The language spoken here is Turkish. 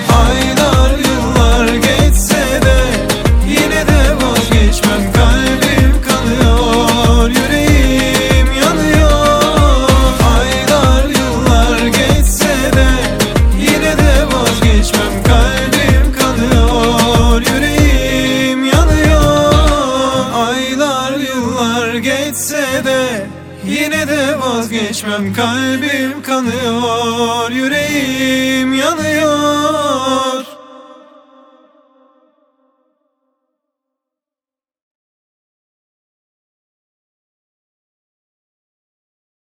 Aylar yıllar geçse de yine de vazgeçmem. Kalbim kanıyor, yüreğim yanıyor. Aylar yıllar geçse de yine de vazgeçmem. Kalbim kanıyor, yüreğim yanıyor. Aylar yıllar geçse de yine de vazgeçmem. Kalbim kanıyor, yüreğim yanıyor.